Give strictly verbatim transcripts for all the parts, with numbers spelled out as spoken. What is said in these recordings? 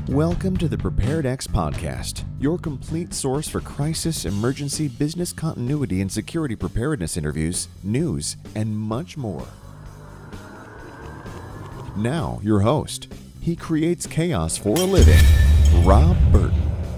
Welcome to the PreparedX podcast, your complete source for crisis, emergency, business continuity, and security preparedness interviews, news, and much more. Now, your host. He creates chaos for a living, Rob Burton.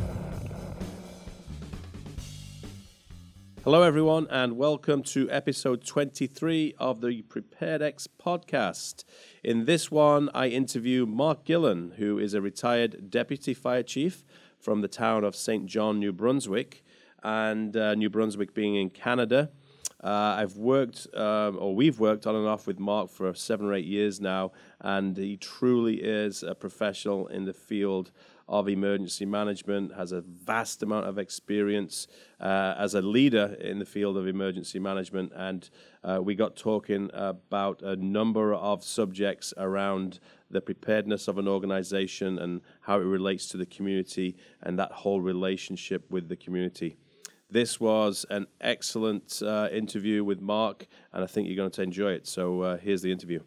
Hello, everyone, and welcome to episode twenty-three of the PreparedX podcast. In this one, I interview Mark Gillen, who is a retired deputy fire chief from the town of Saint John, New Brunswick, and uh, New Brunswick being in Canada. Uh, I've worked, um, or we've worked on and off with Mark for seven or eight years now, and he truly is a professional in the field of emergency management, has a vast amount of experience uh, as a leader in the field of emergency management, and uh, we got talking about a number of subjects around the preparedness of an organization and how it relates to the community and that whole relationship with the community. This was an excellent uh, interview with Mark, and I think you're going to enjoy it. So uh, here's the interview.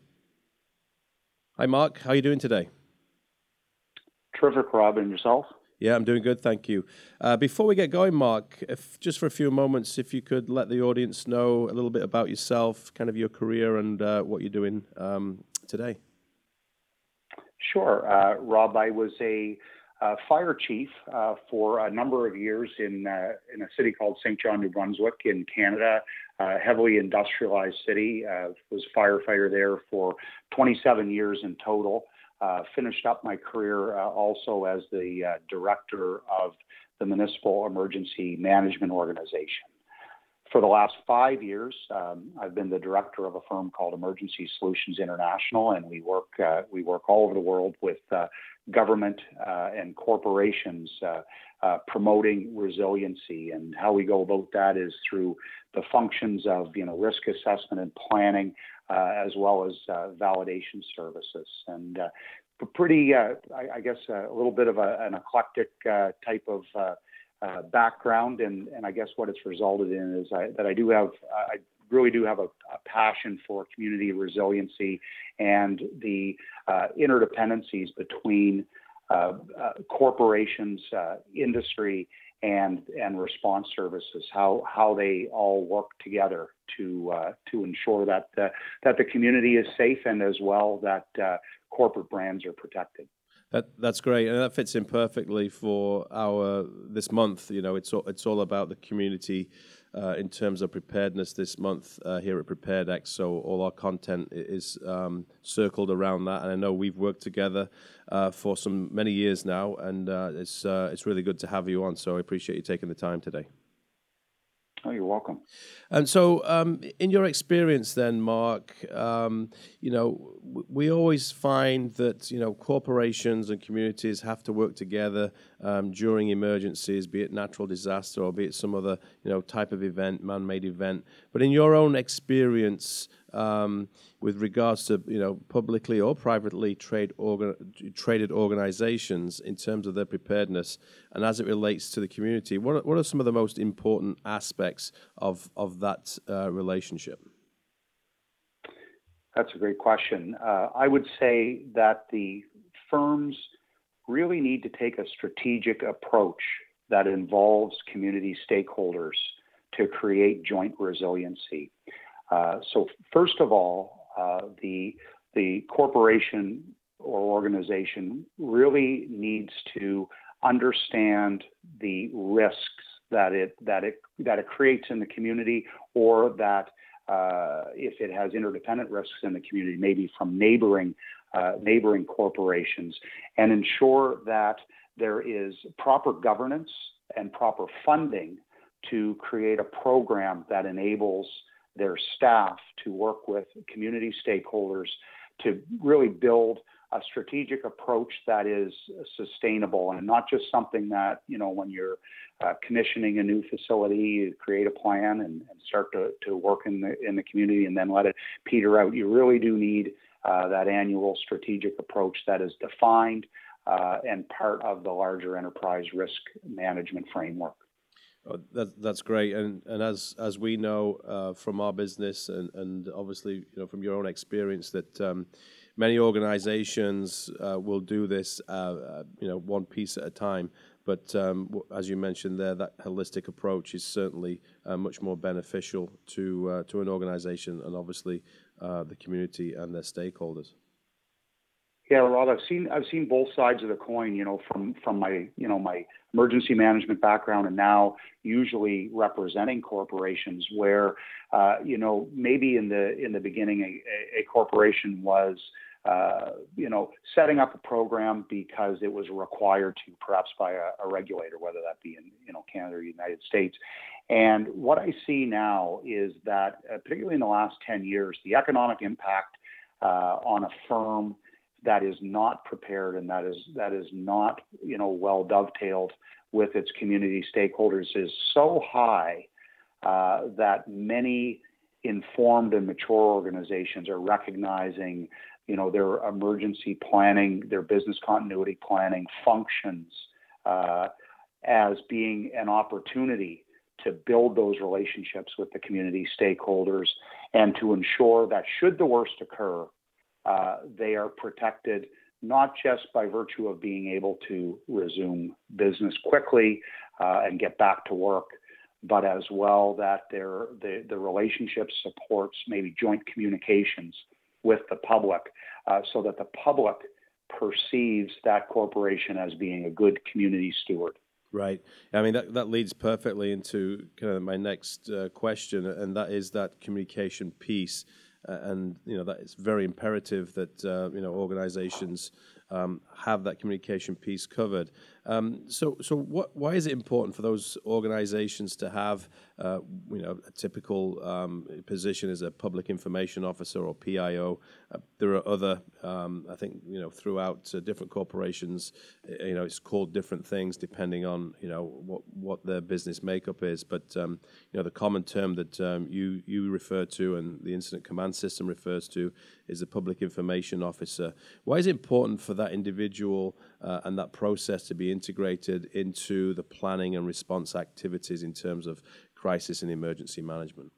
Hi, Mark. How are you doing today? Terrific, Rob, and yourself? Yeah, I'm doing good, thank you. Uh, before we get going, Mark, if, just for a few moments, if you could let the audience know a little bit about yourself, kind of your career and uh, what you're doing um, today. Sure. Uh, Rob, I was a uh, fire chief uh, for a number of years in, uh, in a city called Saint John, New Brunswick in Canada, a heavily industrialized city. Uh, was a firefighter there for twenty-seven years in total. Uh, finished up my career uh, also as the uh, director of the Municipal Emergency Management Organization. For the last five years, um, I've been the director of a firm called Emergency Solutions International, and we work uh, we work all over the world with uh, government uh, and corporations uh, uh, promoting resiliency. And how we go about that is through the functions of you know risk assessment and planning, Uh, as well as uh, validation services. And uh, pretty, uh, I, I guess, uh, a little bit of a, an eclectic uh, type of uh, uh, background. And, and I guess what it's resulted in is I, that I do have, I really do have a, a passion for community resiliency and the uh, interdependencies between uh, uh, corporations, uh, industry, and and response services, how how they all work together to uh, to ensure that uh, that the community is safe and as well that uh, corporate brands are protected. That that's great, and that fits in perfectly for our this month. You know, it's all, it's all about the community uh, in terms of preparedness this month uh, here at PreparedX. So all our content is um, circled around that, and I know we've worked together uh, for some many years now, and uh, it's uh, it's really good to have you on. So I appreciate you taking the time today. Oh, you're welcome. And so, um, in your experience, then, Mark, um, you know, w- we always find that you know corporations and communities have to work together um, during emergencies, be it natural disaster or be it some other you know type of event, man-made event. But in your own experience, um, with regards to you know publicly or privately trade organ- traded organizations in terms of their preparedness, and as it relates to the community, what are, what are some of the most important aspects of of that uh, relationship? That's a great question. Uh, I would say that the firms really need to take a strategic approach that involves community stakeholders to create joint resiliency. Uh, so first of all, uh, the the corporation or organization really needs to understand the risks that it that it that it creates in the community, or that uh, if it has interdependent risks in the community, maybe from neighboring uh, neighboring corporations, and ensure that there is proper governance and proper funding to create a program that enables their staff to work with community stakeholders to really build a strategic approach that is sustainable and not just something that, you know, when you're uh, commissioning a new facility, you create a plan and, and start to, to work in the in the community and then let it peter out. You really do need uh, that annual strategic approach that is defined uh, and part of the larger enterprise risk management framework. Oh, that, that's great, and and as as we know uh, from our business, and, and obviously you know from your own experience, that um, many organizations uh, will do this, uh, uh, you know, one piece at a time. But um, as you mentioned there, that holistic approach is certainly uh, much more beneficial to uh, to an organization, and obviously uh, the community and their stakeholders. Yeah, Rob, I've seen I've seen both sides of the coin. You know, from from my you know my emergency management background, and now usually representing corporations, where uh, you know maybe in the in the beginning a, a corporation was uh, you know setting up a program because it was required to, perhaps by a, a regulator, whether that be in you know Canada or the United States. And what I see now is that, uh, particularly in the last ten years, the economic impact uh, on a firm that is not prepared and that is that is not you know well dovetailed with its community stakeholders is so high uh, that many informed and mature organizations are recognizing you know their emergency planning, their business continuity planning functions uh, as being an opportunity to build those relationships with the community stakeholders and to ensure that should the worst occur, Uh, they are protected not just by virtue of being able to resume business quickly uh, and get back to work, but as well that their the, the relationship supports maybe joint communications with the public uh, so that the public perceives that corporation as being a good community steward. Right. I mean, that, that leads perfectly into kind of my next uh, question, and that is that communication piece. Uh, and you know that it's very imperative that uh, you know organizations um, have that communication piece covered. Um, so, so what? Why is it important for those organizations to have, uh, you know, a typical um, position as a public information officer or P I O? Uh, there are other, um, I think, you know, throughout uh, different corporations, you know, it's called different things depending on, you know, what what their business makeup is. But um, you know, the common term that um, you you refer to and the incident command system refers to is the public information officer. Why is it important for that individual uh, and that process to be integrated into the planning and response activities in terms of crisis and emergency management?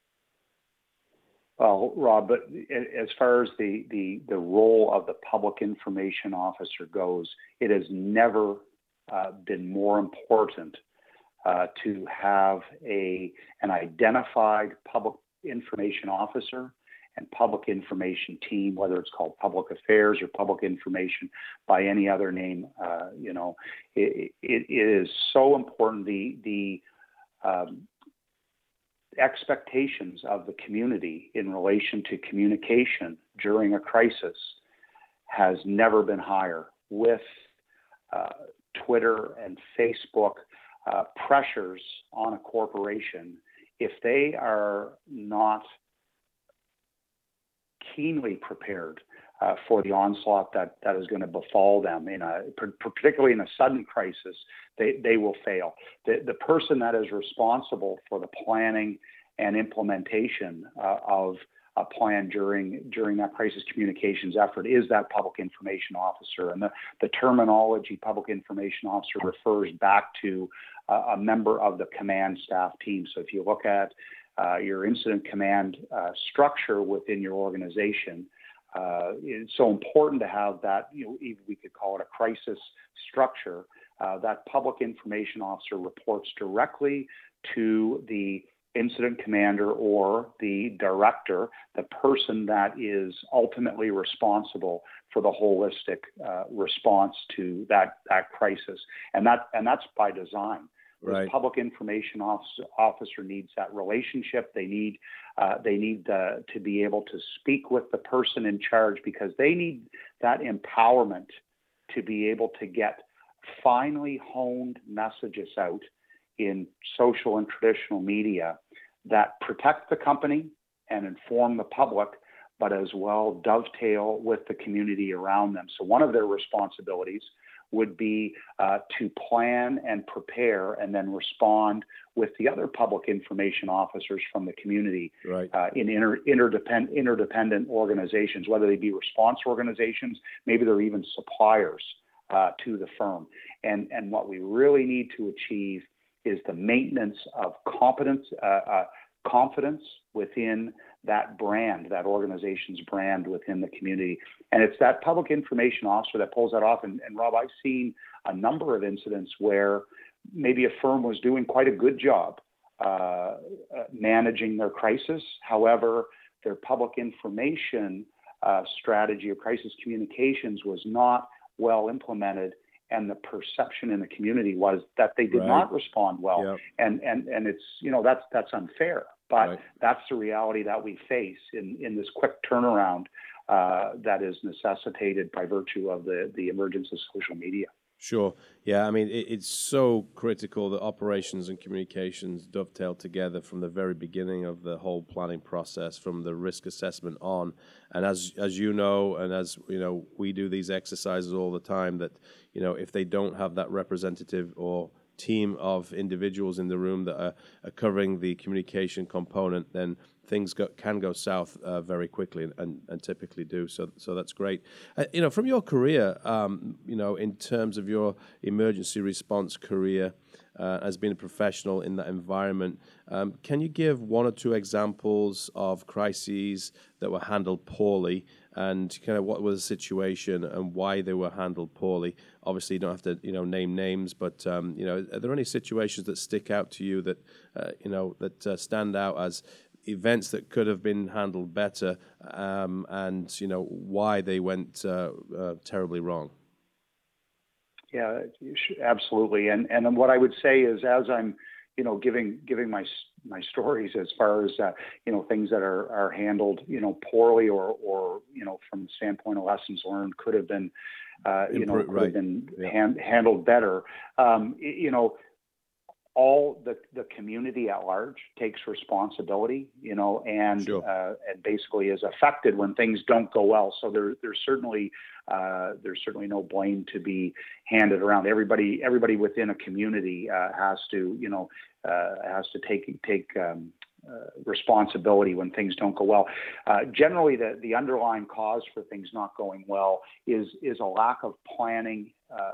Well, Rob, but as far as the, the, the role of the public information officer goes, it has never uh, been more important uh, to have a an identified public information officer and public information team, whether it's called public affairs or public information by any other name. Uh, you know, it, it, it is so important. The the um, expectations of the community in relation to communication during a crisis has never been higher. With uh, Twitter and Facebook uh, pressures on a corporation, if they are not keenly prepared uh, for the onslaught that, that is going to befall them, in a, particularly in a sudden crisis, they, they will fail. The, the person that is responsible for the planning and implementation uh, of a plan during during that crisis communications effort is that public information officer. And the, the terminology public information officer refers back to uh, a member of the command staff team. So if you look at Uh, your incident command uh, structure within your organization, uh, it's so important to have that, you know, even we could call it a crisis structure. Uh, that public information officer reports directly to the incident commander or the director, the person that is ultimately responsible for the holistic uh, response to that, that crisis. And that and that's by design. The Right. public information officer, officer needs that relationship. They need uh, they need uh, to be able to speak with the person in charge, because they need that empowerment to be able to get finely honed messages out in social and traditional media that protect the company and inform the public, but as well dovetail with the community around them. So one of their responsibilities would be uh, to plan and prepare and then respond with the other public information officers from the community Right. uh, in inter, interdependent, interdependent organizations, whether they be response organizations, maybe they're even suppliers uh, to the firm. And, and what we really need to achieve is the maintenance of competence, uh, uh, confidence within that brand, that organization's brand within the community. And it's that public information officer that pulls that off. And, and Rob, I've seen a number of incidents where maybe a firm was doing quite a good job uh, uh, managing their crisis. However, their public information uh, strategy or crisis communications was not well implemented, and the perception in the community was that they did right. not respond well. Yep. And and and it's, you know, that's that's unfair. But right. that's the reality that we face in, in this quick turnaround uh, that is necessitated by virtue of the, the emergence of social media. Sure. Yeah, I mean, it, it's so critical that operations and communications dovetail together from the very beginning of the whole planning process, from the risk assessment on. And as as you know, and as you know, we do these exercises all the time, that, you know, if they don't have that representative or team of individuals in the room that are, are covering the communication component, then things go, can go south uh, very quickly, and, and, and typically do. So, so that's great. Uh, you know, from your career, um, you know, in terms of your emergency response career uh, as being a professional in that environment, um, can you give one or two examples of crises that were handled poorly, and kind of what was the situation and why they were handled poorly? Obviously, you don't have to, you know, name names, but um, you know, are there any situations that stick out to you that uh, you know that uh, stand out as events that could have been handled better, um, and you know why they went uh, uh, terribly wrong? Yeah, absolutely. And and what I would say is, as I'm, you know, giving giving my my stories as far as uh, you know, things that are are handled, you know, poorly, or or you know, from the standpoint of lessons learned, could have been, uh, you know, could right. have been yeah. hand, handled better. Um, you know, all the the community at large takes responsibility, you know, and sure. uh, and basically is affected when things don't go well. So there there's certainly uh, there's certainly no blame to be handed around. Everybody everybody within a community uh, has to, you know, uh, has to take take um, uh, responsibility when things don't go well. Uh, generally, the the underlying cause for things not going well is is a lack of planning Uh,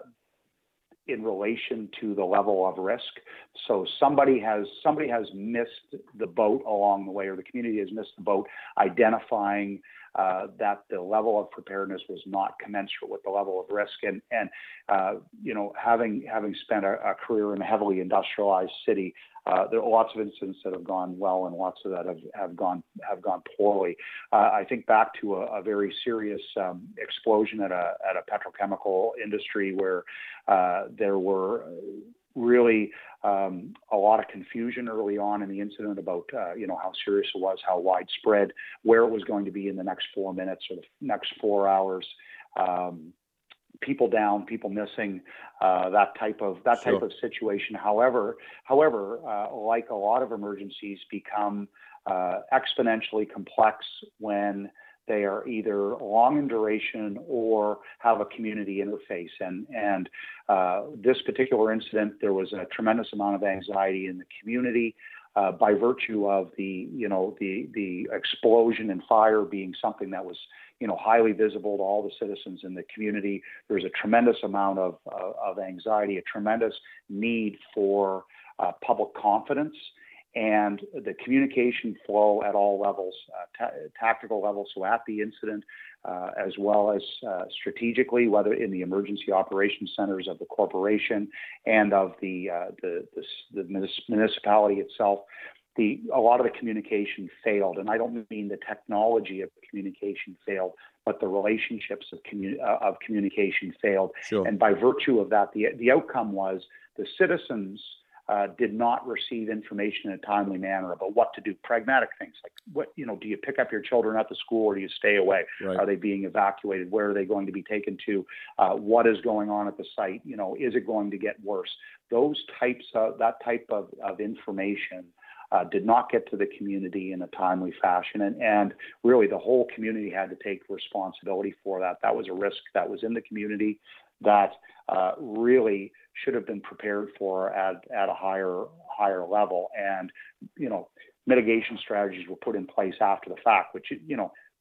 in relation to the level of risk. So somebody has somebody has missed the boat along the way, or the community has missed the boat, identifying uh, that the level of preparedness was not commensurate with the level of risk. And and uh, you know, having having spent a, a career in a heavily industrialized city, uh, there are lots of incidents that have gone well, and lots of that have, have gone have gone poorly. Uh, I think back to a, a very serious um, explosion at a at a petrochemical industry where uh, there were really um, a lot of confusion early on in the incident about uh, you know, how serious it was, how widespread, where it was going to be in the next four minutes or the next four hours. Um, people down, people missing, uh, that type of that Sure. type of situation. However, however, uh, like a lot of emergencies, become uh, exponentially complex when they are either long in duration or have a community interface. And and uh, this particular incident, there was a tremendous amount of anxiety in the community uh, by virtue of the you know the the explosion and fire being something that was, you know, highly visible to all the citizens in the community. There's a tremendous amount of uh, of anxiety, a tremendous need for uh, public confidence. And the communication flow at all levels, uh, ta- tactical levels, so at the incident, uh, as well as uh, strategically, whether in the emergency operations centers of the corporation and of the uh, the, the, the municipality itself, the a lot of the communication failed. And I don't mean the technology of communication failed, but the relationships of commu- uh, of communication failed. Sure. And by virtue of that, the the outcome was the citizens Uh, did not receive information in a timely manner about what to do. Pragmatic things like, what, you know, do you pick up your children at the school, or do you stay away? Right. Are they being evacuated? Where are they going to be taken to? Uh, what is going on at the site? You know, is it going to get worse? Those types of, that type of, of information uh, did not get to the community in a timely fashion. And, and really the whole community had to take responsibility for that. That was a risk that was in the community that uh, really should have been prepared for at, at a higher higher level. And, you know, mitigation strategies were put in place after the fact, which, you know,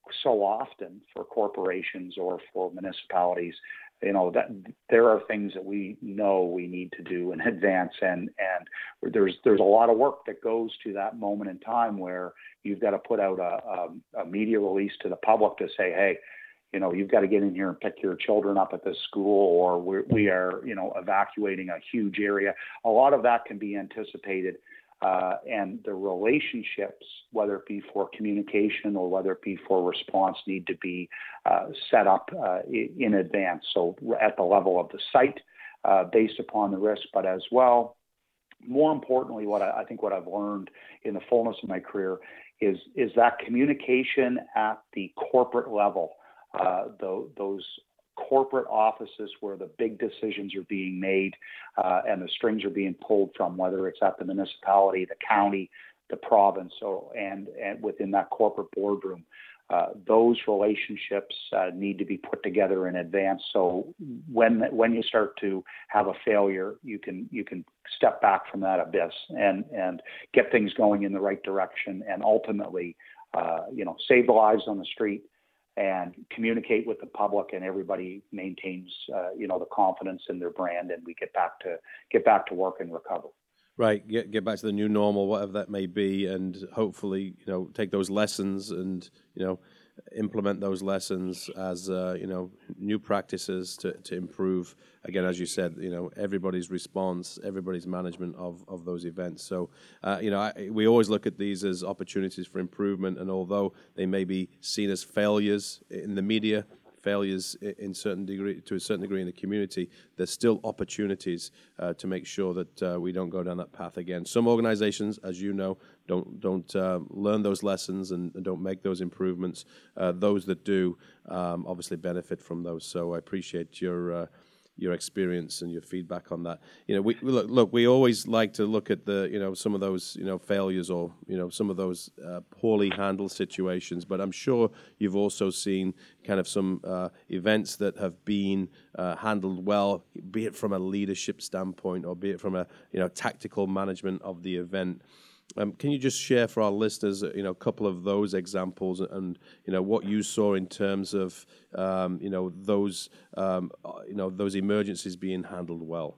so often for corporations or for municipalities, you know, that there are things that we know we need to do in advance, and and there's there's a lot of work that goes to that moment in time where you've got to put out a, a, a media release to the public to say, hey, you know, you've got to get in here and pick your children up at this school, or we're, we are, you know, evacuating a huge area. A lot of that can be anticipated. Uh, and the relationships, whether it be for communication or whether it be for response, need to be uh, set up uh, in advance. So at the level of the site, uh, based upon the risk, but as well, more importantly, what I, I think what I've learned in the fullness of my career is is that communication at the corporate level, uh, the, those corporate offices where the big decisions are being made uh, and the strings are being pulled from, whether it's at the municipality, the county, the province, or, and, and within that corporate boardroom. Uh, those relationships uh, need to be put together in advance. So when when you start to have a failure, you can you can step back from that abyss and and get things going in the right direction, and ultimately, uh, you know, save the lives on the street and communicate with the public, and everybody maintains, uh, you know, the confidence in their brand, and we get back to get back to work and recover. Right, get get back to the new normal, whatever that may be, and hopefully, you know, take those lessons and, you know, implement those lessons as, uh, you know, new practices to, to improve, again, as you said, you know, everybody's response, everybody's management of, of those events. So, uh, you know, I, we always look at these as opportunities for improvement, and although they may be seen as failures in the media, failures in certain degree, to a certain degree in the community, there's still opportunities uh, to make sure that uh, we don't go down that path again. Some organizations, as you know, don't don't uh, learn those lessons and, and don't make those improvements. Uh, those that do um, obviously benefit from those. So I appreciate your uh, your experience and your feedback on that. You know, we look, look, we always like to look at the, you know, some of those, you know, failures or, you know, some of those uh, poorly handled situations, but I'm sure you've also seen kind of some uh, events that have been uh, handled well, be it from a leadership standpoint or be it from a, you know, tactical management of the event. Um, can you just share for our listeners, you know, a couple of those examples and, you know, what you saw in terms of, um, you know, those, um, you know, those emergencies being handled well?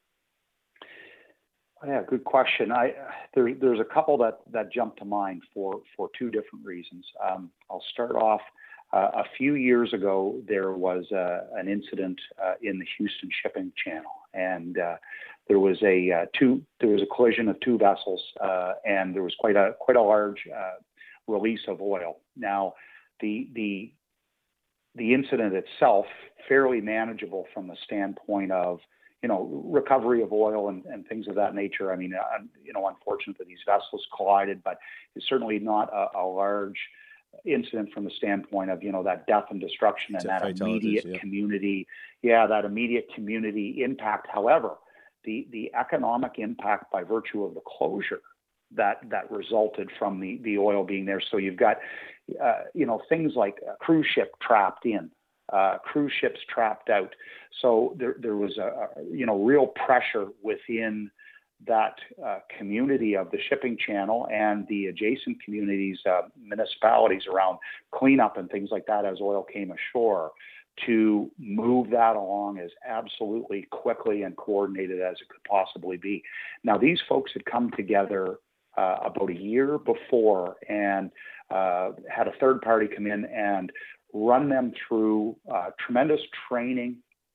Yeah, good question. I there, there's a couple that, that jump to mind for, for two different reasons. Um, I'll start off. Uh, a few years ago, there was uh, an incident uh, in the Houston Shipping Channel, and uh, there was a uh, two there was a collision of two vessels, uh, and there was quite a quite a large uh, release of oil. Now, the the the incident itself fairly manageable from the standpoint of, you know, recovery of oil and, and things of that nature. I mean, uh, you know, unfortunate that these vessels collided, but it's certainly not a, a large incident from the standpoint of, you know, that death and destruction and that immediate yeah. community, yeah, that immediate community impact. However, the the economic impact by virtue of the closure that that resulted from the the oil being there. So you've got, uh, you know, things like a cruise ship trapped in, uh, cruise ships trapped out. So there there was a, a you know real pressure within that uh, community of the shipping channel and the adjacent communities, uh, municipalities around cleanup and things like that as oil came ashore, to move that along as absolutely quickly and coordinated as it could possibly be. Now, these folks had come together uh, about a year before and uh, had a third party come in and run them through uh, tremendous training,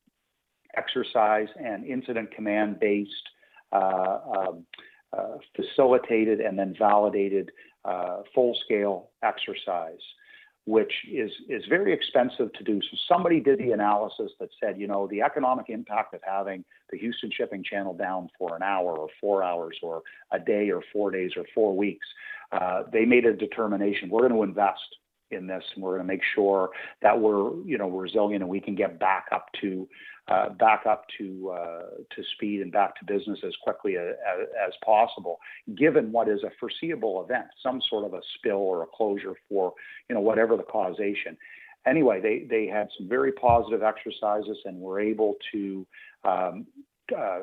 exercise, and incident command based Uh, um, uh, facilitated and then validated uh, full-scale exercise, which is is very expensive to do. So somebody did the analysis that said, you know, the economic impact of having the Houston Shipping Channel down for an hour or four hours or a day or four days or four weeks, uh, they made a determination, we're going to invest in this, and we're going to make sure that we're, you know, resilient and we can get back up to uh, back up to uh, to speed and back to business as quickly as, as possible, given what is a foreseeable event, some sort of a spill or a closure for, you know, whatever the causation. Anyway, they they had some very positive exercises and were able to um, uh,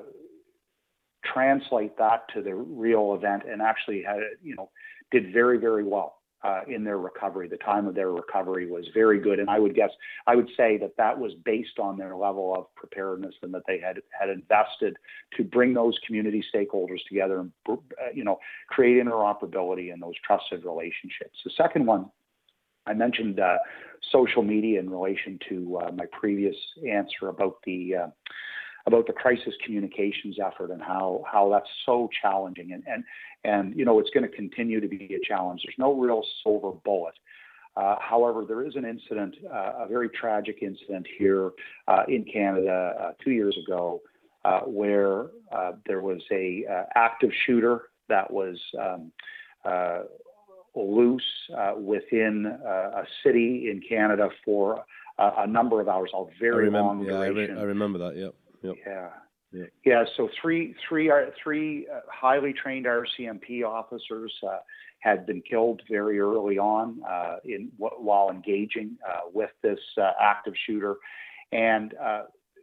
translate that to the real event and actually had, you know, did very, very well. uh, in their recovery. The time of their recovery was very good, and I would guess I would say that that was based on their level of preparedness and that they had had invested to bring those community stakeholders together and uh, you know create interoperability and those trusted relationships. The second one, I mentioned uh, social media in relation to uh, my previous answer about the uh, about the crisis communications effort and how how that's so challenging, and and and you know it's going to continue to be a challenge. There's no real silver bullet. Uh, however, there is an incident, uh, a very tragic incident here uh, in Canada uh, two years ago, uh, where uh, there was a uh, active shooter that was um, uh, loose uh, within uh, a city in Canada for a, a number of hours, a very remember, long yeah, duration. I, re- I remember that. Yep. Yep. Yeah. Yeah. Yeah. So three, three, uh, three uh, highly trained R C M P officers uh, had been killed very early on uh, in w- while engaging uh, with this uh, active shooter, and uh,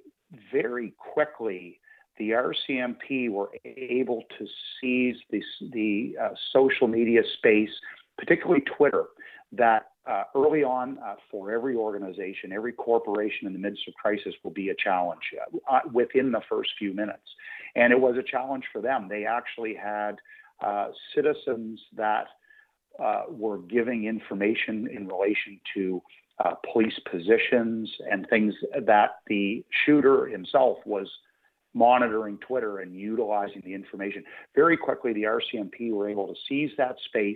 very quickly the R C M P were able to seize the the uh, social media space, particularly Twitter, that uh, early on uh, for every organization, every corporation in the midst of crisis will be a challenge uh, within the first few minutes. And it was a challenge for them. They actually had uh, citizens that uh, were giving information in relation to uh, police positions and things that the shooter himself was monitoring Twitter and utilizing the information. Very quickly, the R C M P were able to seize that space,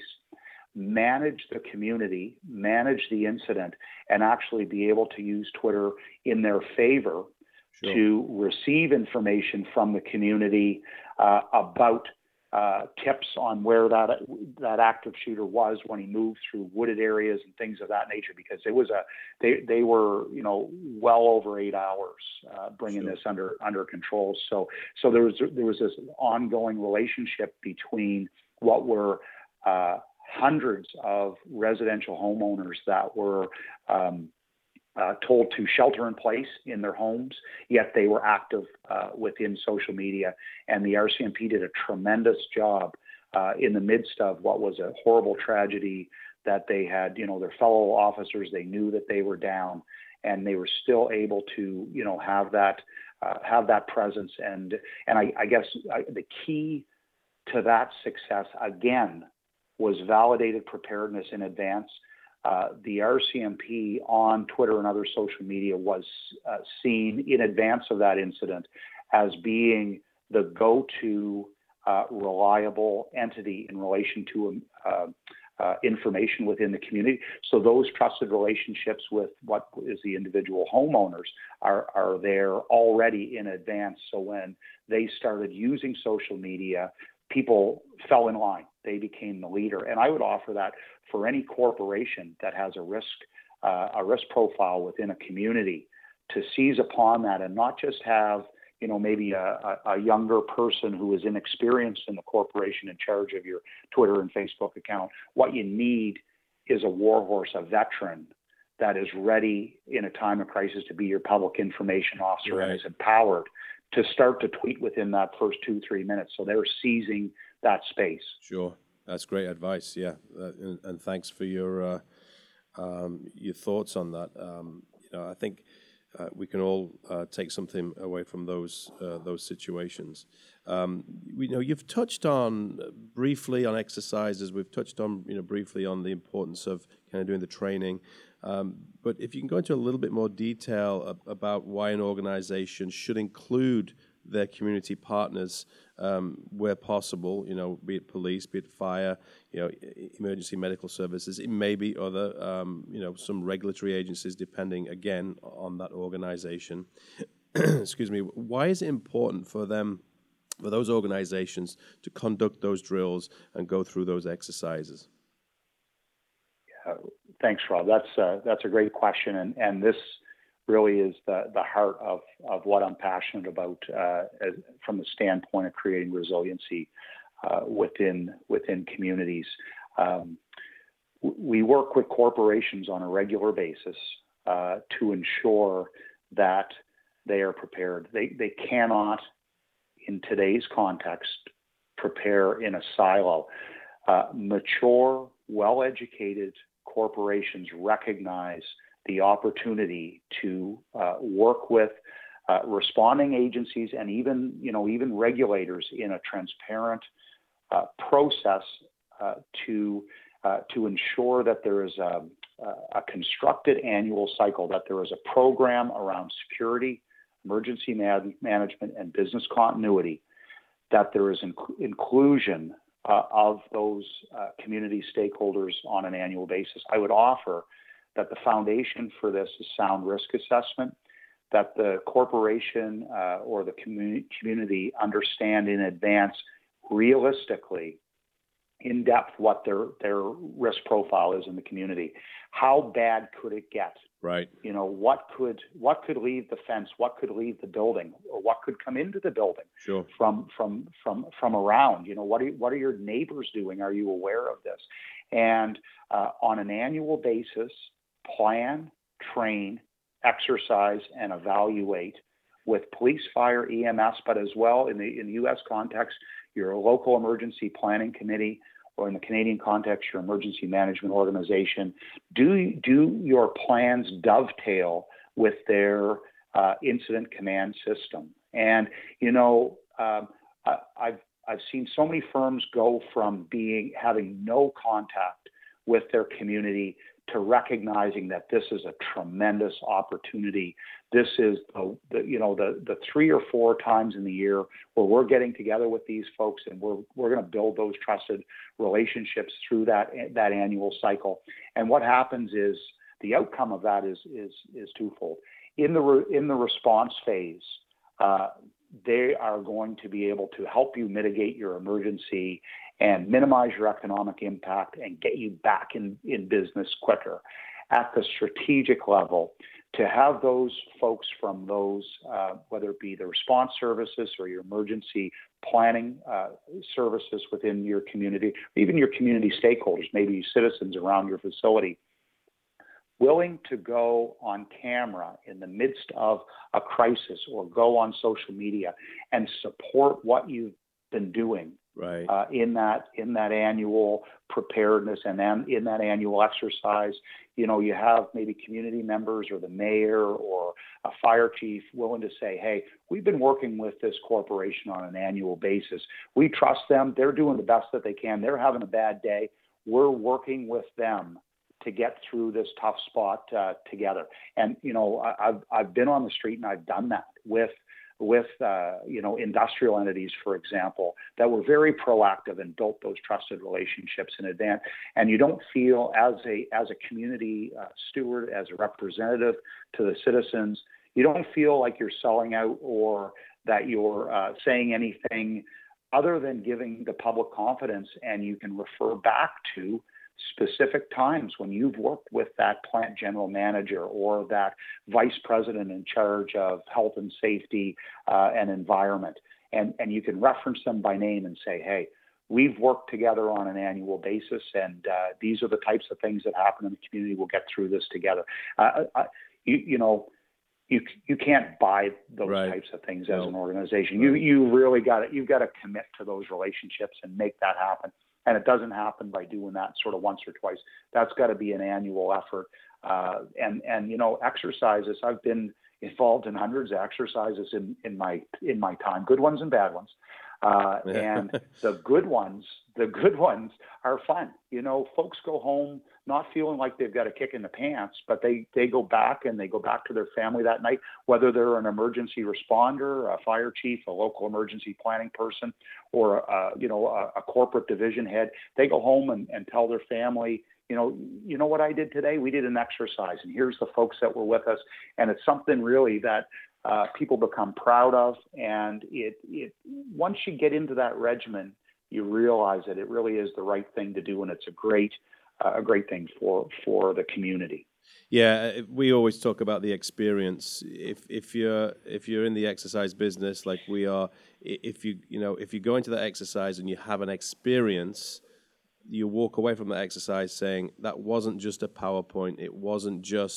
manage the community, manage the incident, and actually be able to use Twitter in their favor sure. to receive information from the community uh, about uh, tips on where that that active shooter was when he moved through wooded areas and things of that nature. Because it was a they they were you know well over eight hours uh, bringing sure. this under under control. So so there was there was this ongoing relationship between what were uh, hundreds of residential homeowners that were um, uh, told to shelter in place in their homes, yet they were active uh, within social media. And the R C M P did a tremendous job uh, in the midst of what was a horrible tragedy that they had, you know, their fellow officers, they knew that they were down, and they were still able to, you know, have that, uh, have that presence. And, and I, I guess I, the key to that success, again, was validated preparedness in advance. Uh, the R C M P on Twitter and other social media was uh, seen in advance of that incident as being the go-to uh, reliable entity in relation to uh, uh, information within the community. So those trusted relationships with what is the individual homeowners are, are there already in advance. So when they started using social media, people fell in line. They became the leader. And I would offer that for any corporation that has a risk, uh, a risk profile within a community, to seize upon that and not just have, you know, maybe a, a, a younger person who is inexperienced in the corporation in charge of your Twitter and Facebook account. What you need is a warhorse, a veteran that is ready in a time of crisis to be your public information officer right. and is empowered to start to tweet within that first two, three minutes. So they're seizing that space. Sure. That's great advice. Yeah. Uh, and, and thanks for your, uh, um, your thoughts on that. Um, you know, I think uh, we can all uh, take something away from those, uh, those situations. Um, we, you know, you've touched on uh, briefly on exercises. We've touched on, you know, briefly on the importance of kind of doing the training. Um, but if you can go into a little bit more detail ab- about why an organization should include their community partners um, where possible, you know, be it police, be it fire, you know, emergency medical services, it may be other, um, you know, some regulatory agencies, depending again on that organization. Excuse me. Why is it important for them, for those organizations, to conduct those drills and go through those exercises? Uh, thanks, Rob. That's uh, that's a great question, and and this really is the the heart of of what I'm passionate about uh, as, from the standpoint of creating resiliency uh, within within communities. Um, we work with corporations on a regular basis uh, to ensure that they are prepared. They they cannot, in today's context, prepare in a silo. Uh, mature, well-educated corporations recognize the opportunity to uh, work with uh, responding agencies and even, you know, even regulators in a transparent uh, process uh, to uh, to ensure that there is a, a constructed annual cycle, that there is a program around security, emergency man- management, and business continuity, that there is inc- inclusion uh, of those uh, community stakeholders on an annual basis. I would offer that the foundation for this is sound risk assessment, that the corporation uh, or the community, community understand in advance realistically, in depth, what their, their risk profile is in the community. How bad could it get? Right. You know, what could what could leave the fence? What could leave the building? Or what could come into the building sure. from from from from around? You know, what are what are your neighbors doing? Are you aware of this? And uh, on an annual basis, plan, train, exercise, and evaluate with police, fire, E M S, but as well in the in the U S context, your local emergency planning committee, or in the Canadian context, your emergency management organization. Do, do your plans dovetail with their uh, incident command system? And, you know, um, I, I've, I've seen so many firms go from being having no contact with their community to recognizing that this is a tremendous opportunity. This is the, the you know the the three or four times in the year where we're getting together with these folks, and we're we're going to build those trusted relationships through that that annual cycle. And what happens is the outcome of that is is is twofold. In the re, in the response phase, uh, they are going to be able to help you mitigate your emergency and minimize your economic impact and get you back in, in business quicker. At the strategic level, to have those folks from those, uh, whether it be the response services or your emergency planning uh, services within your community, even your community stakeholders, maybe citizens around your facility, willing to go on camera in the midst of a crisis or go on social media and support what you've been doing. Right. Uh, in that in that annual preparedness and then in that annual exercise, you know, you have maybe community members or the mayor or a fire chief willing to say, hey, we've been working with this corporation on an annual basis. We trust them. They're doing the best that they can. They're having a bad day. We're working with them to get through this tough spot uh, together. And, you know, I, I've I've been on the street and I've done that with with, uh, you know, industrial entities, for example, that were very proactive and built those trusted relationships in advance. And you don't feel as a as a community uh, steward, as a representative to the citizens, you don't feel like you're selling out or that you're uh, saying anything other than giving the public confidence, and you can refer back to specific times when you've worked with that plant general manager or that vice president in charge of health and safety uh, and environment. And, and you can reference them by name and say, hey, we've worked together on an annual basis, and uh, these are the types of things that happen in the community. We'll get through this together. Uh, I, you, you know, you you can't buy those right. types of things no. as an organization. You you really got to you've got to commit to those relationships and make that happen. And it doesn't happen by doing that sort of once or twice. That's got to be an annual effort. Uh, and and you know, exercises. I've been involved in hundreds of exercises in, in my in my time, good ones and bad ones. Uh, and the good ones, the good ones are fun. You know, folks go home not feeling like they've got a kick in the pants, but they, they go back and they go back to their family that night, whether they're an emergency responder, a fire chief, a local emergency planning person, or, uh, you know, a, a corporate division head. They go home and, and tell their family, you know, you know what I did today? We did an exercise, and here's the folks that were with us. And it's something really that uh, people become proud of. And it, it once you get into that regimen, you realize that it really is the right thing to do, and it's a great uh, a great thing for for the community. Yeah, we always talk about the experience. If if you're if you're in the exercise business like we are, if you you know if you go into that exercise and you have an experience, you walk away from that exercise saying that wasn't just a PowerPoint. It wasn't just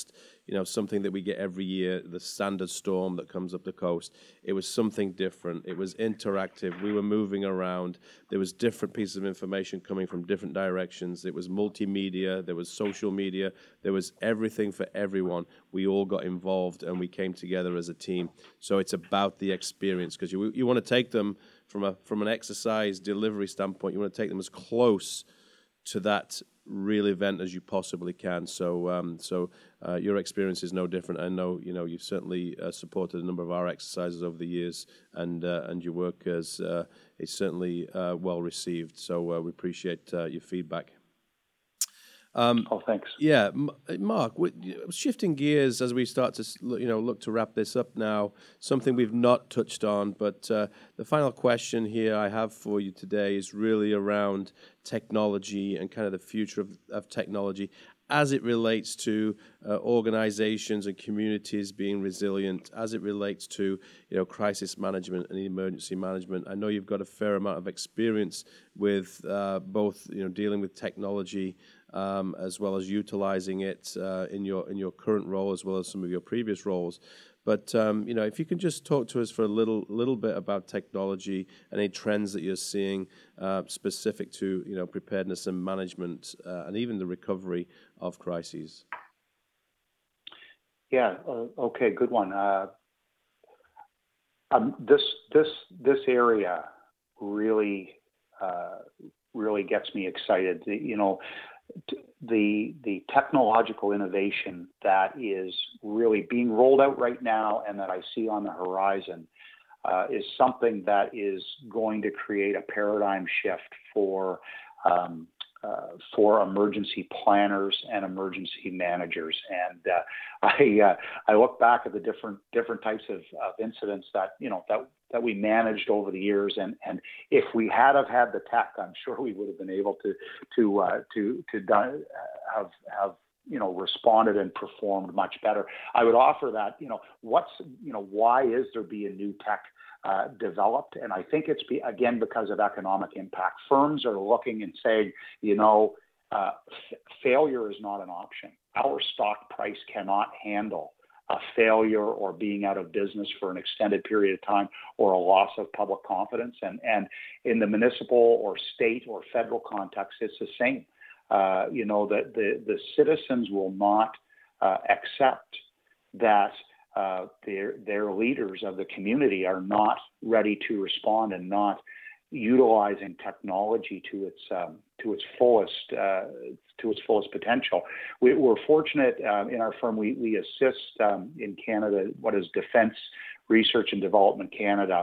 you know, something that we get every year, the standard storm that comes up the coast. It was something different. It was interactive. We were moving around. There was different pieces of information coming from different directions. It was multimedia. There was social media. There was everything for everyone. We all got involved and we came together as a team. So it's about the experience, because you you want to take them from a from an exercise delivery standpoint. You want to take them as close to that real event as you possibly can. So, um, so uh, your experience is no different. I know, you know, you've certainly uh, supported a number of our exercises over the years, and uh, and your work is uh, is certainly uh, well received. So uh, we appreciate uh, your feedback. Um, oh, thanks. Yeah, Mark, shifting gears as we start to, you know, look to wrap this up now, something we've not touched on, but uh, the final question here I have for you today is really around technology and kind of the future of, of technology as it relates to uh, organizations and communities being resilient, as it relates to, you know, crisis management and emergency management. I know you've got a fair amount of experience with uh, both, you know, dealing with technology Um, as well as utilizing it uh, in your in your current role, as well as some of your previous roles. But um, you know, if you can just talk to us for a little little bit about technology and any trends that you're seeing uh, specific to, you know, preparedness and management, uh, and even the recovery of crises. Yeah. Uh, okay. Good one. Uh, um, this this this area really uh, really gets me excited. You know. The the technological innovation that is really being rolled out right now and that I see on the horizon uh, is something that is going to create a paradigm shift for um, uh, for emergency planners and emergency managers. And uh, I uh, I look back at the different different types of, of incidents that you know that. that we managed over the years, and, and if we had have had the tech, I'm sure we would have been able to to uh, to to done, have have you know responded and performed much better. I would offer that you know what's you know why is there being new tech uh, developed, and I think it's be, again because of economic impact. Firms are looking and saying, you know, uh, f- failure is not an option. Our stock price cannot handle a failure or being out of business for an extended period of time, or a loss of public confidence. And, and in the municipal or state or federal context, it's the same. Uh, you know, that the, the citizens will not uh, accept that uh, their, their leaders of the community are not ready to respond and not utilizing technology to its um, to its fullest uh, to its fullest potential. We, we're fortunate um, in our firm. We we assist um, in Canada what is Defence Research and Development Canada,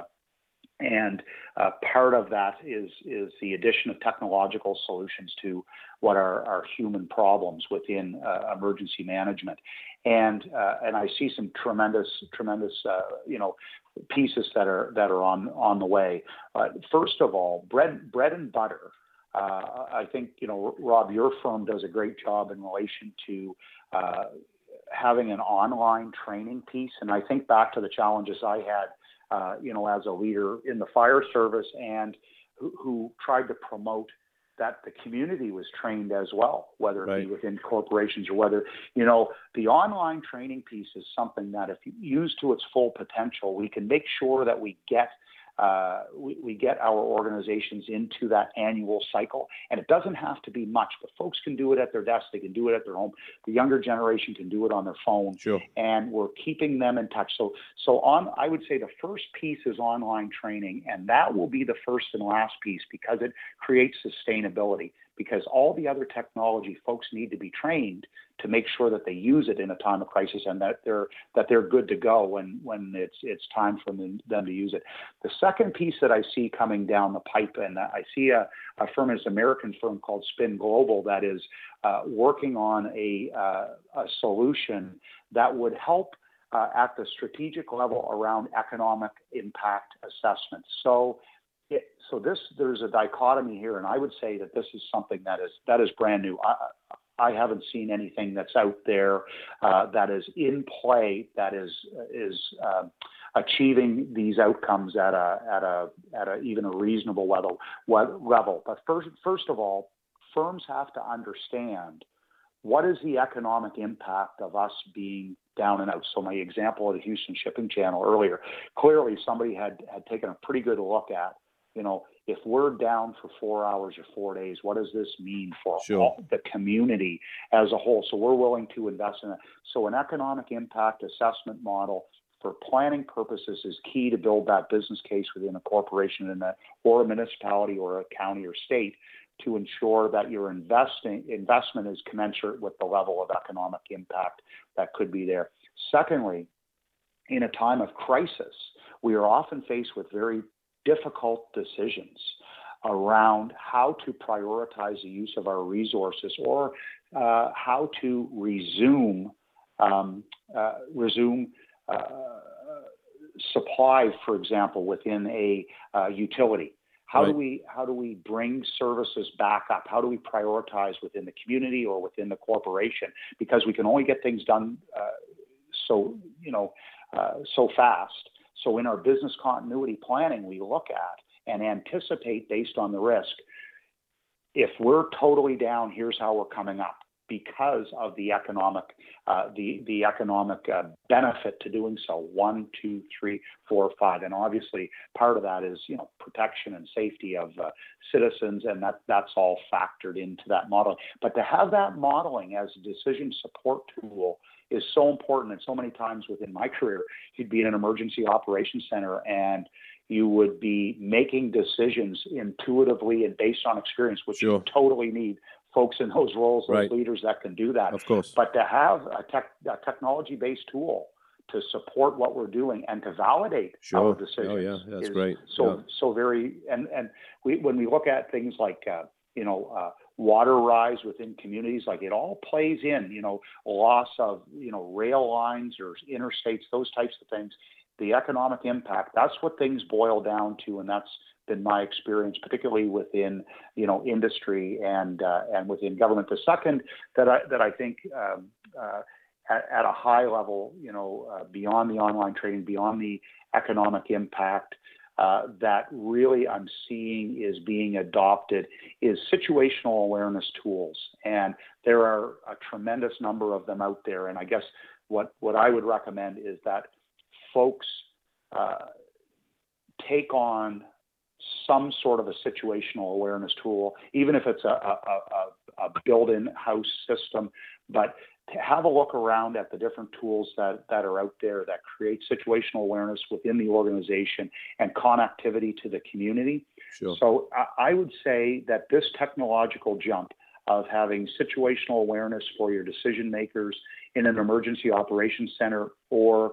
and uh, part of that is is the addition of technological solutions to what are, are human problems within uh, emergency management. And uh, and I see some tremendous tremendous uh, you know. pieces that are that are on on the way. Uh, first of all, bread bread and butter. Uh, I think you know, Rob, your firm does a great job in relation to uh, having an online training piece. And I think back to the challenges I had, uh, you know, as a leader in the fire service, and who, who tried to promote that the community was trained as well, whether it right. be within corporations or whether, you know, the online training piece is something that if used to its full potential, we can make sure that we get uh, we, we get our organizations into that annual cycle. And it doesn't have to be much, but folks can do it at their desk. They can do it at their home. The younger generation can do it on their phone. Sure. And we're keeping them in touch. So, so on, I would say the first piece is online training, and that will be the first and last piece because it creates sustainability. Because all the other technology, folks need to be trained to make sure that they use it in a time of crisis, and that they're that they're good to go when when it's it's time for them, them to use it. The second piece that I see coming down the pipe, and I see a, a firm, it's an American firm called Spin Global, that is uh, working on a uh, a solution that would help uh, at the strategic level around economic impact assessments. So. It, so this there's a dichotomy here, and I would say that this is something that is that is brand new. I, I haven't seen anything that's out there uh, that is in play that is is uh, achieving these outcomes at a at a at a even a reasonable level level. But first, first of all, firms have to understand what is the economic impact of us being down and out? So my example of the Houston Shipping Channel earlier, clearly somebody had, had taken a pretty good look at, you know, if we're down for four hours or four days, what does this mean for Sure. all, the community as a whole? So we're willing to invest in it. So an economic impact assessment model for planning purposes is key to build that business case within a corporation and a, or a municipality or a county or state to ensure that your investing investment is commensurate with the level of economic impact that could be there. Secondly, in a time of crisis, we are often faced with very difficult decisions around how to prioritize the use of our resources or uh, how to resume um, uh, resume uh, supply, for example, within a uh, utility. How right. do we how do we bring services back up? How do we prioritize within the community or within the corporation? Because we can only get things done uh, so you know uh, so fast. So in our business continuity planning, we look at and anticipate based on the risk. If we're totally down, here's how we're coming up because of the economic uh, the the economic uh, benefit to doing so. One, two, three, four, five, and obviously part of that is you know protection and safety of uh, citizens, and that that's all factored into that modeling. But to have that modeling as a decision support tool is so important. And so many times within my career, you'd be in an emergency operations center and you would be making decisions intuitively and based on experience, which sure. you totally need folks in those roles, those right. leaders that can do that. Of course. But to have a, tech, a technology-based tool to support what we're doing and to validate sure. our decisions. Oh yeah, that's is great. So yeah. so very and and we when we look at things like uh, you know uh, water rise within communities, like it all plays in. You know, loss of you know rail lines or interstates, those types of things. The economic impact. That's what things boil down to, and that's been my experience, particularly within you know industry and uh, and within government. The second that I that I think um, uh, at, at a high level, you know, uh, beyond the online trading, beyond the economic impact uh, that really I'm seeing is being adopted is situational awareness tools, and there are a tremendous number of them out there. And I guess what what I would recommend is that folks uh, take on some sort of a situational awareness tool, even if it's a, a, a, a built-in house system, but to have a look around at the different tools that, that are out there that create situational awareness within the organization and connectivity to the community. Sure. So I, I would say that this technological jump of having situational awareness for your decision makers in an emergency operations center, or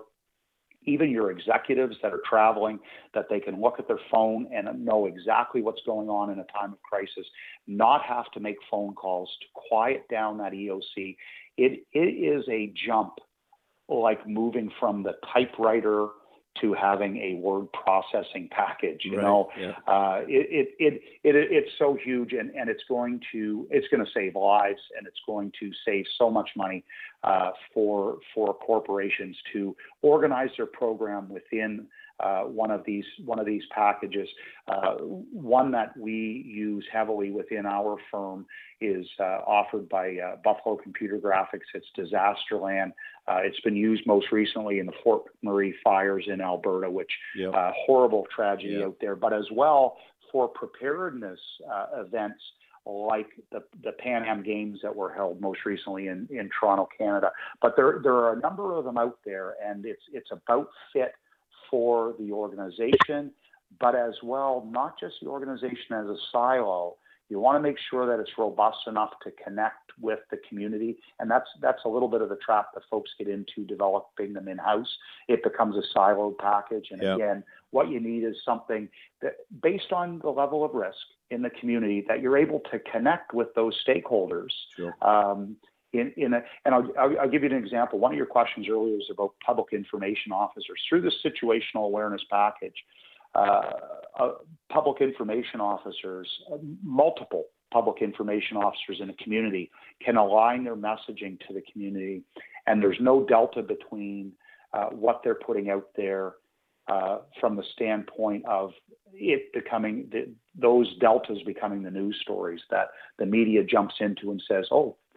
even your executives that are traveling, that they can look at their phone and know exactly what's going on in a time of crisis, not have to make phone calls to quiet down that E O C. It, it is a jump like moving from the typewriter to having a word processing package, you right. know, yeah. uh, it, it, it, it, it's so huge, and, and it's going to, it's going to save lives, and it's going to save so much money uh, for, for corporations to organize their program within uh, one of these, one of these packages. Uh, one that we use heavily within our firm is uh, offered by uh, Buffalo Computer Graphics. It's Disasterland. Uh, it's been used most recently in the Fort McMurray fires in Alberta, which yep. uh, horrible tragedy yep. out there, but as well for preparedness uh, events like the, the Pan Am Games that were held most recently in, in Toronto, Canada. But there there are a number of them out there, and it's it's about fit for the organization, but as well, not just the organization as a silo. You want to make sure that it's robust enough to connect with the community, and that's that's a little bit of the trap that folks get into developing them in-house. It becomes a siloed package, and yeah. again, what you need is something that, based on the level of risk in the community, that you're able to connect with those stakeholders. Sure. Um, in, in a, and I'll, I'll, I'll give you an example. One of your questions earlier was about public information officers. Through the situational awareness package, Uh, uh, public information officers, uh, multiple public information officers in a community can align their messaging to the community, and there's no delta between uh, what they're putting out there uh, from the standpoint of it becoming, the, those deltas becoming the news stories that the media jumps into and says, oh,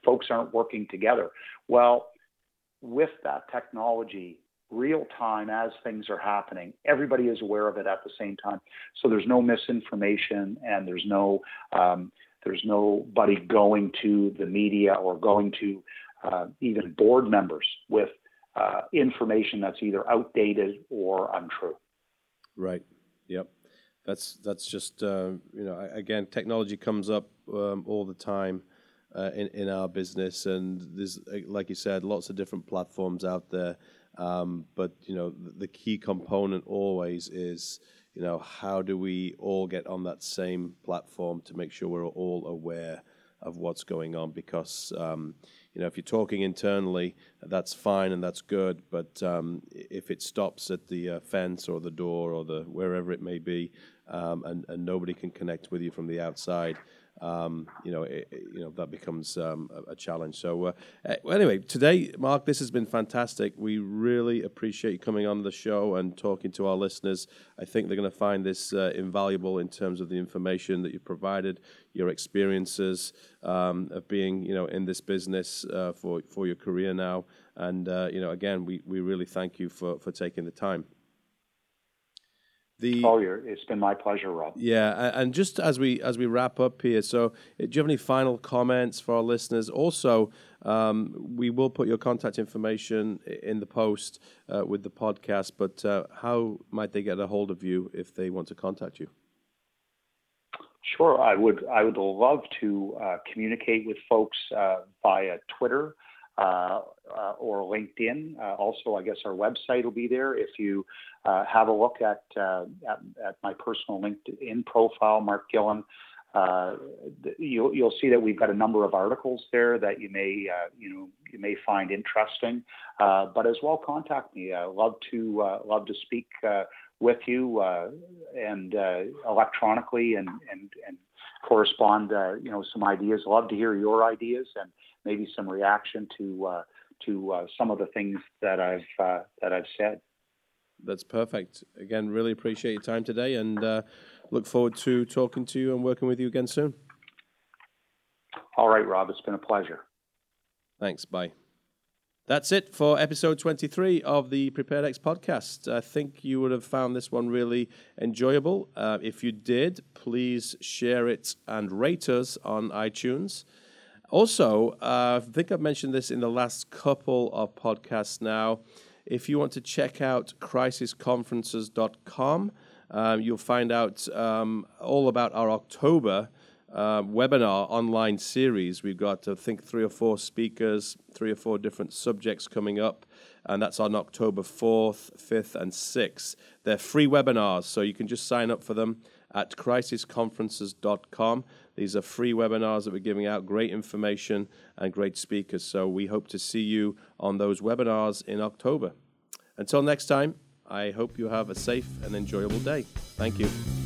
folks aren't working together. Well, with that technology, real time as things are happening, everybody is aware of it at the same time. So there's no misinformation, and there's no um, there's nobody going to the media or going to uh, even board members with uh, information that's either outdated or untrue. Right. Yep. That's that's just uh, you know, again, technology comes up um, all the time uh, in in our business, and there's, like you said, lots of different platforms out there. Um, but you know, the, the key component always is, you know, how do we all get on that same platform to make sure we're all aware of what's going on? Because um, you know, if you're talking internally, that's fine and that's good. But um, if it stops at the uh, fence or the door or the wherever it may be, um, and and nobody can connect with you from the outside, um, you know, it, you know that becomes um, a, a challenge. So uh, anyway, today, Mark, this has been fantastic. We really appreciate you coming on the show and talking to our listeners. I think they're going to find this uh, invaluable in terms of the information that you provided, your experiences um, of being, you know, in this business uh, for for your career now. And uh, you know, again, we we really thank you for for taking the time. The, oh, you're, it's been my pleasure, Rob. Yeah, and just as we as we wrap up here, so do you have any final comments for our listeners? Also, um, we will put your contact information in the post uh, with the podcast, but uh, how might they get a hold of you if they want to contact you? Sure, I would I would love to uh, communicate with folks uh, via Twitter uh, uh, or LinkedIn. Uh, also, I guess our website will be there. If you uh, have a look at, uh, at at my personal LinkedIn profile, Mark Gillen, uh, you'll you'll see that we've got a number of articles there that you may uh, you know you may find interesting. Uh, but as well, contact me. I love to uh, love to speak uh, with you uh, and uh, electronically and and and correspond. Uh, you know, some ideas. Love to hear your ideas and maybe some reaction to uh, to uh, some of the things that I've uh, that I've said. That's perfect. Again, really appreciate your time today, and uh, look forward to talking to you and working with you again soon. All right, Rob. It's been a pleasure. Thanks. Bye. That's it for episode twenty-three of the PreparedX podcast. I think you would have found this one really enjoyable. Uh, if you did, please share it and rate us on iTunes. Also, uh, I think I've mentioned this in the last couple of podcasts now. If you want to check out crisis conferences dot com, um, you'll find out um, all about our October uh, webinar online series. We've got, I think, three or four speakers, three or four different subjects coming up, and that's on October fourth, fifth, and sixth. They're free webinars, so you can just sign up for them at crisis conferences dot com. These are free webinars that we're giving out, great information and great speakers. So we hope to see you on those webinars in October. Until next time, I hope you have a safe and enjoyable day. Thank you.